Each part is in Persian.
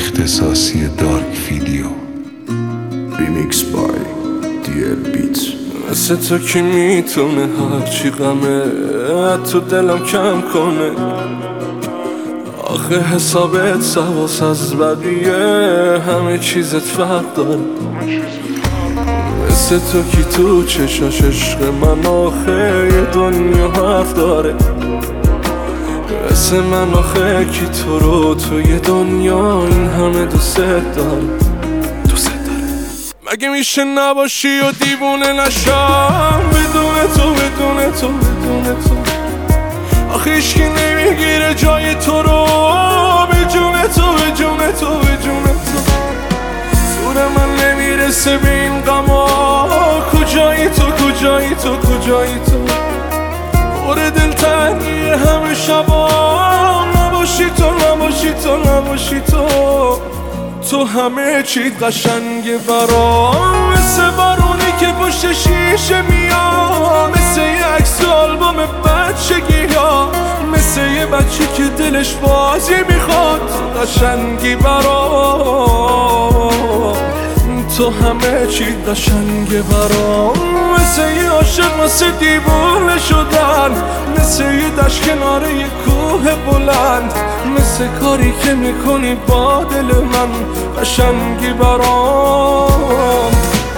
اختصاصی دارک ویدیو ریمیکس بای DL بیت. مثل تو کی میتونه هرچی غمه تو دلم کم کنه؟ آخه حسابت سواس از بقیه همه چیزت فرق داره. مثل تو کی تو چشاش عشق من آخه یه دنیا حرف داره. مثل من آخه کی تو رو تو یه دنیا این همه دوست داره. مگه میشه نباشی و دیوونه نشم بدون تو بدون تو بدون تو؟ آخه هیچکی نمیگیره جای تو رو به جون تو به جون تو به جون تو. زور من نمیرسه به این غما کجایی تو کجایی تو کجایی تو؟ پر دلتنگی همه شبا نباشی تو نباشی تو نباشی تو. تو همه چیت قشنگه برام مثل بارونی که پشت شیشه میاد، مثل یه عکس آلبوم بچگی ها، مثل یه بچه که دلش بازی میخواد. قشنگی برام تو همه چیت قشنگه برام مثل یه عاشق مثل دیوونه شدن، مثل یه دشت کنار یه کوه بلند، مثل کاری که میکنی با دل من قشنگی برام.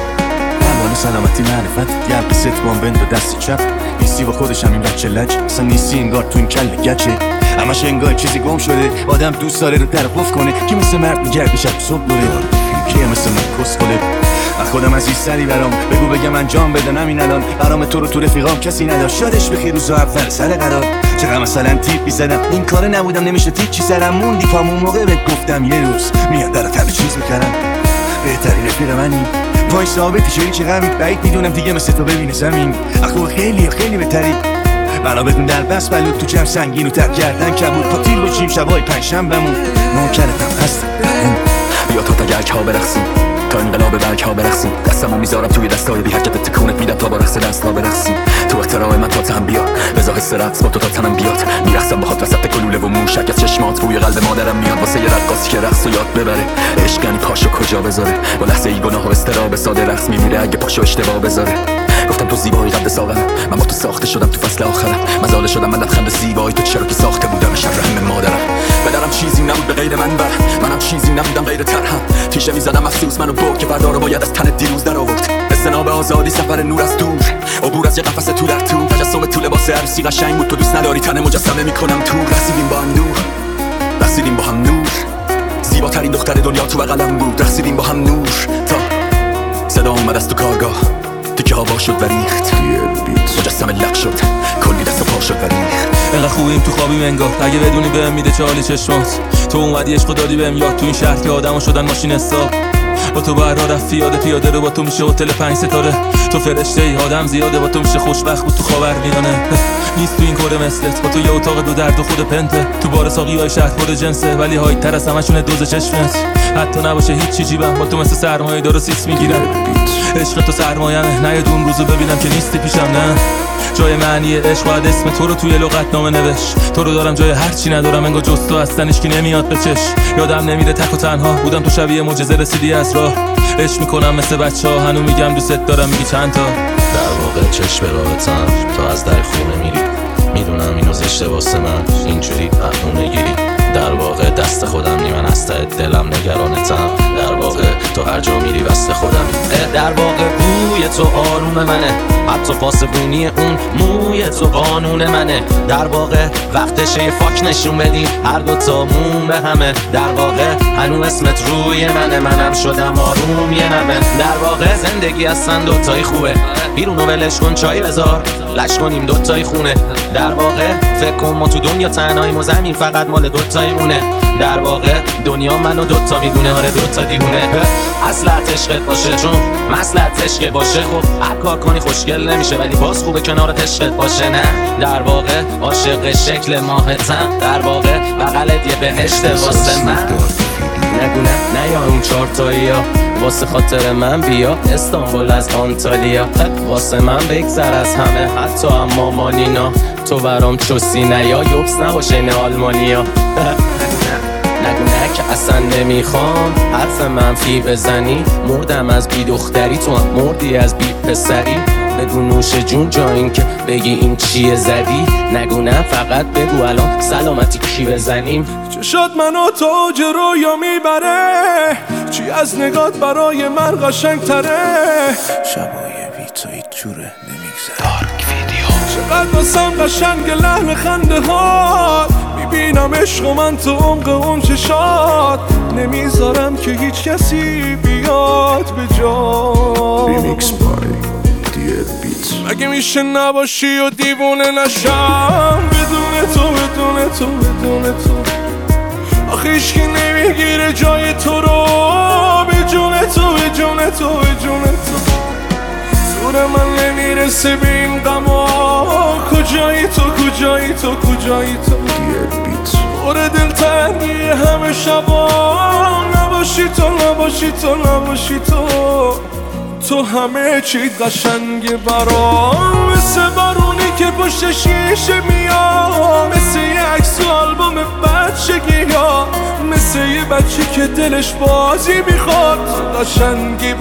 امان سلامتی معرفت گرد ستبان بند و دستی چپ بیسی و خودش همین بچه لج اصلا نیستی انگار تو این کل گچه همش انگار چیزی گم شده. آدم دوست داره رو در قف کنه که مثل مرد میگردی شب صبح دوره کیه مثل من کس کنه. خودم از این سری برام بگو بگم انجام بدن همین الان برام تو رو تو رفیقام کسی نداشت شادش بخیر روزا اول سر قرار چقدر مثلا تیپ میزدم این کاره نبودم نمیشه تیپ چی سرم موندی پامون موقع بهت گفتم یه روز میاد برات همه چیز میکردم بهترین رفیق منی پای ثابتی شدی چه غمی بعید میدونم دیگه مثل تو ببینه زمین اخو خیلی خیلی بهتری بنا بدون در بس بلود تو جمع سنگین و تر گردن کبود تا تیر بچیم شبای پنجشنبهمون نوکرتم هستم بیا تا گرک ها برقصیم تا انقلاب برگ ها برقصیم دستمو میذارم توی دستای بی حرکت تکونت میدم تا با رقص دست ها برقصیم تو احترام من تا تهم بیا بزا حس رقص با تو تا تنم بیاد میرقصم باهات وسط گلوله و موشک از چشمات بوی قلب مادرم میاد واسه یه رقاصی که رقص و یاد ببره عشق یعنی پاشو کجا بذاره با لحظه ای گناه و استراب ساده رقص میمیره اگه پاشو اشتباه بذاره. گفتم تو زیبایی قد ساغرم من با تو ساخته شدم تو فصل آخرم مزاله شدم من لبخند زیبایی تو چرا که ساخته بودم شب رحم مادرم. پدرم چیزی نبود به غیر من منم چیزی نبودم غیر ترهم تیشه میزدم افسوس منو برد که فردا رو باید از تن دیروز در آورد. استناب آزادی سفر نور از دور عبور از یه قفس تو در تو تجسم تو لباس عروسی قشنگ بود تو دوست نداری تن مجسمه میکنم تو رسیدیم با هم نور رسیدیم با هم نور زیباترین دختر دنیا تو بغلم بود رسیدیم با هم نور تا صدا اومد از تو کارگاه تیکه هوا شد و ریخت مجسمه لق شد کلی دست و پا شد و ریخت. انقدر خوبیم تو خوابیم انگار اگه بدونی بهم میده چه حالی چشمات تو اومدی عشق دادی بهم یاد تو این شهر که آدمو شدن ماشین حساب با تو بر رفت پیاده رو با تو میشه هتل 5 ستاره تو فرشته ای آدم زیاده با تو میشه خوشبخت بود تو خاورمیانه نیست تو این کره مثلت با تو یه اتاق دو درد و خود پنته تو بار ساقیای شهر پر جنسه ولی های تر از همشونه دوز چشمت حتی نباشه هیچ چی جیبم با تو مثل سرمایه داره سیس میگیرم عشق تو سرمایه‌مه نه یه دون روزو ببینم که نیستی پیشم نه جای معنی عشق باید اسم تو رو توی لغتنامه نوشت تو رو دارم جای هر چی ندارم انگار جز تو هستن هیچکی نمیاد به چش یادم نمیره تک و تنها بودم تو شبیه معجزه رسیدی از راه عشق میکنم مثل بچه‌ها هنوز میگم دوست دارم میگی چند تا در واقع چشم راحتم تا از در خونه میری میدونم اینو زشته واسه من اینجوری بهونه گیری در واقع دست خودم نی من از ته دلم نگرانتم در واقع تو هر جا میری وسط خودم در واقع بوی تو آروم منه حتی پاسبونی اون موی تو قانون منه در واقع وقتشه یه فاک نشون بدیم هر دوتا مون به همه در واقع هنوز اسمت روی منه منم شدم آروم یه نمه در واقع زندگی اصلا دوتایی خوبه بیرونو ولش کن چای بذار لش کنیم دوتایی خونه در واقع فکر کن ما تو دنیا تنهاییم و زمین فقط مال دوتایی مونه در واقع دنیا منو دوتا میدونه آره دوتا دیوونه اصلت عشقت باشه چون مصلحت عشق باشه خب هر کار کنی خوشگل نمیشه ولی باز خوبه کنارت عشقت باشه نه در واقع عاشق شکل ماهتم در واقع بغلت یه بهشت واسه من نگو نه یا اون چارتایی ها واسه خاطر من بیا استانبول از آنتالیا واسه من بگذر از همه حتی اما مانینا تو برام چوسی نه یا یوبس نباشه نه آلمانیا نگو نه که اصلا نمیخوام حرف منفی بزنی. مردم از بی دختری، تو هم مردی از بی پسری. بگو نوش جون جا این که بگی این چیه زدی. نگو نه فقط بگو الان سلامتی کی بزنیم. چشات منو تاج رویا میبره، چی از نگات برای من قشنگ تره. شبای بی تو هیچ جوره نمیگذره. دارک ویدیو. چقدر واسم قشنگ لحن خنده هات، میبینم عشق و من تو عمق اون چشات. نمیذارم که هیچ کسی بیاد به جا. ریمیکس بای بیتس. مگه میشه نباشی و دیوونه نشم بدون تو بدون تو بدون تو. آخه هیچکی نمیگیره جای تو رو به جون تو به جون تو به جون تو. زور من نمیرسه به این غما، کجایی تو کجایی تو کجایی تو. بیتس. پر دلتنگی همه شبا، نباشی تو نباشی تو نباشی تو. تو همه چی قشنگه برام، مثل بارونی که پشت شیشه میاد، مثل یه عکس و آلبوم بچگی ها، مثل یه بچه که دلش بازی میخواد. قشنگی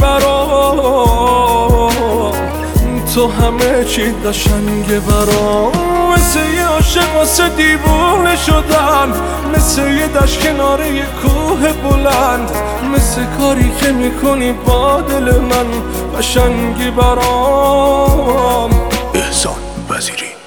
برام، تو همه چی قشنگه برام. مثل یه عاشق واسه دیوونه شدن، مثل یه دشت کنار یه کوه بلند، مثل کاری که میکنی با دل من. قشنگی برام. احسان وزیری.